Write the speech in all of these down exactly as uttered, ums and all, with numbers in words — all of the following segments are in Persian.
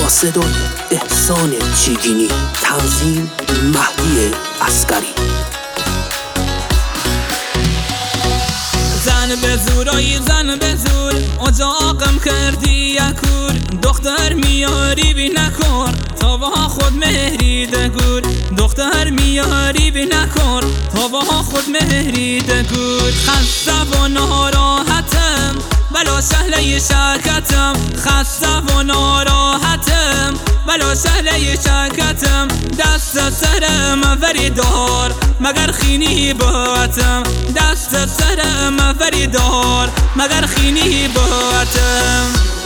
صدای احسان چیگینی، تنظیم مهدی عسکری. زن به زورای زن به زور اجاقم کردی یکور، دختر میاری بی نکن تا با خود مهری دگور، دختر میاری بی نکن تا با خود مهری دگور. خسته و ناراحتم بلا سهله شکتم، خسته و ناراحتم بلا سهله شکتم، دست سرم وری دار مگر خینی باتم، دست سرم وری دار مگر خینی باتم.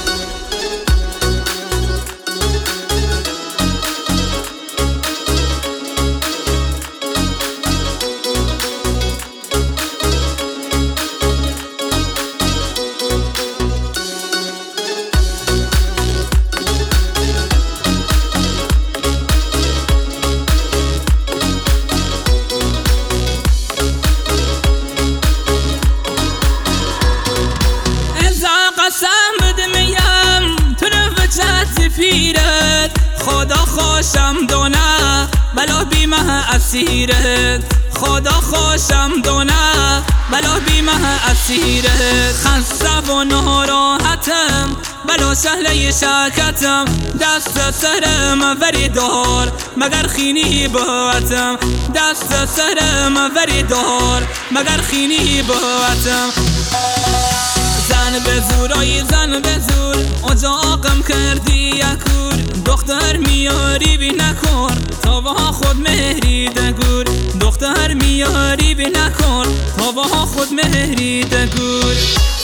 پیرت خدا خوشم دونه بلا بیمه اسیرت، خدا خوشم دونه بلا بیمه اسیرت. خسته و ناراحتم بلا سهله شکتم، دست سرم وری دار مگر خینی باتم، دست سرم وری دار مگر خینی باتم. زن به زورای زن به زور اجاقم کردی یکور، دختر میاری بی نکن تا با خود مهری دگور، دختر میاری بی نکن تا با خود مهری دگور.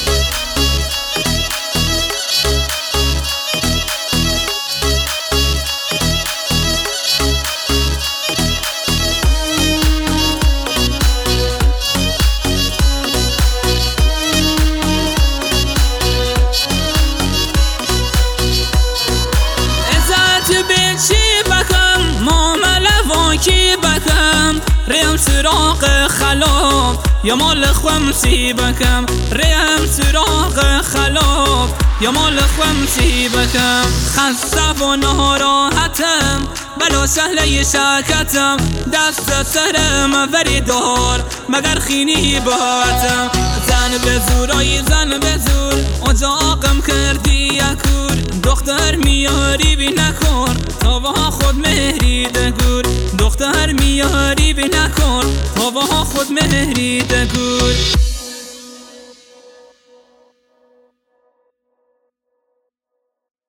کی بکم ریم سراغ خلاب یا مال خمسی بکم، ریم سراغ خلاب یا مال خمسی بکم. خسته و ناراحتم بلا سهله شکتم، دست سرم وری دار مگر خینی باتم. زن به زورای زن به زور اجاقم کردی یکور، دختر میاری بی نکن تا با خود مهری دگور، دختر میاری بی نکن تا با خود مهری دگور.